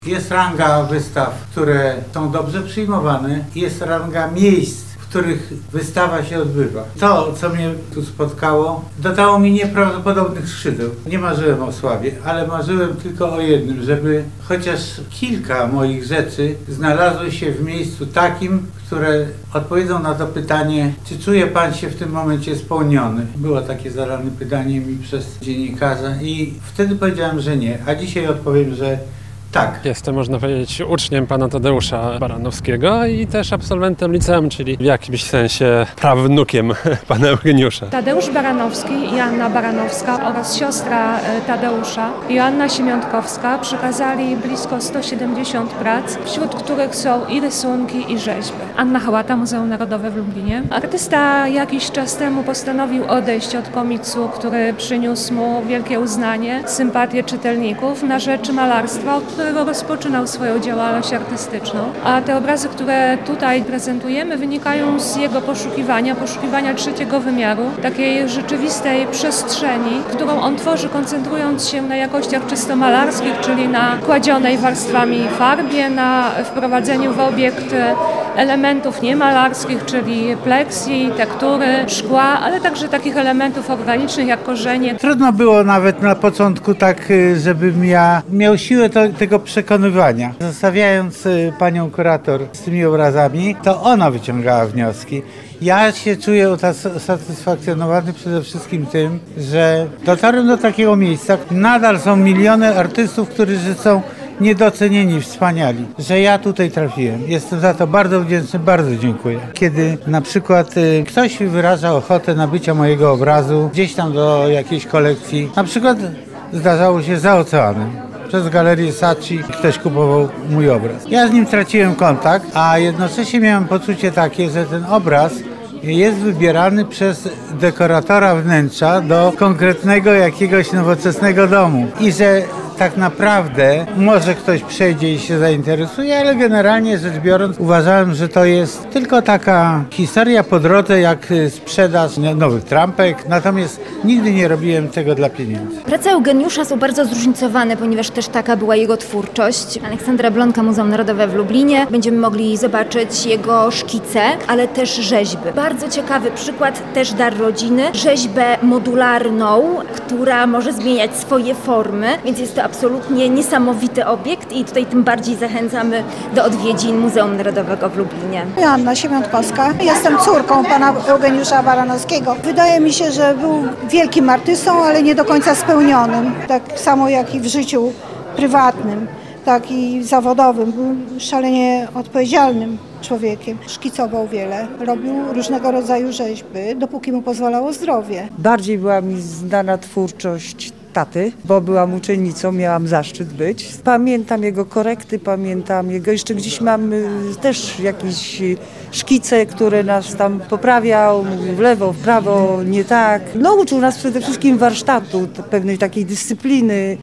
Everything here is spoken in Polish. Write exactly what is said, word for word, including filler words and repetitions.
Jest ranga wystaw, które są dobrze przyjmowane, jest ranga miejsc, w których wystawa się odbywa. To, co mnie tu spotkało, dodało mi nieprawdopodobnych skrzydeł. Nie marzyłem o sławie, ale marzyłem tylko o jednym, żeby chociaż kilka moich rzeczy znalazły się w miejscu takim, które odpowiedzą na to pytanie, czy czuje Pan się w tym momencie spełniony? Było takie zadane pytanie mi przez dziennikarza i wtedy powiedziałem, że nie, a dzisiaj odpowiem, że tak. Jestem, można powiedzieć, uczniem pana Tadeusza Baranowskiego i też absolwentem liceum, czyli w jakimś sensie prawnukiem pana Eugeniusza. Tadeusz Baranowski i Anna Baranowska oraz siostra Tadeusza, Joanna Siemiątkowska, przekazali blisko sto siedemdziesiąt prac, wśród których są i rysunki, i rzeźby. Anna Hałata, Muzeum Narodowe w Lublinie. Artysta jakiś czas temu postanowił odejść od komiksu, który przyniósł mu wielkie uznanie, sympatię czytelników, na rzecz malarstwa, od którego rozpoczynał swoją działalność artystyczną. A te obrazy, które tutaj prezentujemy, wynikają z jego poszukiwania, poszukiwania trzeciego wymiaru, takiej rzeczywistej przestrzeni, którą on tworzy, koncentrując się na jakościach czysto malarskich, czyli na kładzionej warstwami farbie, na wprowadzeniu w obiekt elementów niemalarskich, czyli pleksji, tektury, szkła, ale także takich elementów organicznych jak korzenie. Trudno było nawet na początku tak, żebym ja miał siłę to, tego przekonywania. Zostawiając panią kurator z tymi obrazami, to ona wyciągała wnioski. Ja się czuję usatysfakcjonowany przede wszystkim tym, że dotarłem do takiego miejsca. Nadal są miliony artystów, którzy są niedocenieni, wspaniali, że ja tutaj trafiłem. Jestem za to bardzo wdzięczny, bardzo dziękuję. Kiedy na przykład y, ktoś wyraża ochotę nabycia mojego obrazu gdzieś tam do jakiejś kolekcji, na przykład zdarzało się za oceanem. Przez galerię Saatchi ktoś kupował mój obraz. Ja z nim traciłem kontakt, a jednocześnie miałem poczucie takie, że ten obraz jest wybierany przez dekoratora wnętrza do konkretnego jakiegoś nowoczesnego domu i że tak naprawdę może ktoś przejdzie i się zainteresuje, ale generalnie rzecz biorąc uważałem, że to jest tylko taka historia po drodze jak sprzedaż nowych trampek, natomiast nigdy nie robiłem tego dla pieniędzy. Prace Eugeniusza są bardzo zróżnicowane, ponieważ też taka była jego twórczość. Aleksandra Blonka, Muzeum Narodowe w Lublinie. Będziemy mogli zobaczyć jego szkice, ale też rzeźby. Bardzo ciekawy przykład, też dar rodziny. Rzeźbę modularną, która może zmieniać swoje formy, więc jest to absolutnie niesamowity obiekt i tutaj tym bardziej zachęcamy do odwiedzin Muzeum Narodowego w Lublinie. Joanna Siemiątkowska. Jestem córką pana Eugeniusza Baranowskiego. Wydaje mi się, że był wielkim artystą, ale nie do końca spełnionym. Tak samo jak i w życiu prywatnym, tak i zawodowym. Był szalenie odpowiedzialnym człowiekiem. Szkicował wiele, robił różnego rodzaju rzeźby, dopóki mu pozwalało zdrowie. Bardziej była mi znana twórczość taty, bo byłam uczennicą, miałam zaszczyt być. Pamiętam jego korekty, pamiętam jego, jeszcze gdzieś mam też jakieś szkice, które nas tam poprawiał, mówił w lewo, w prawo, nie tak. Nauczył nas przede wszystkim warsztatu, pewnej takiej dyscypliny.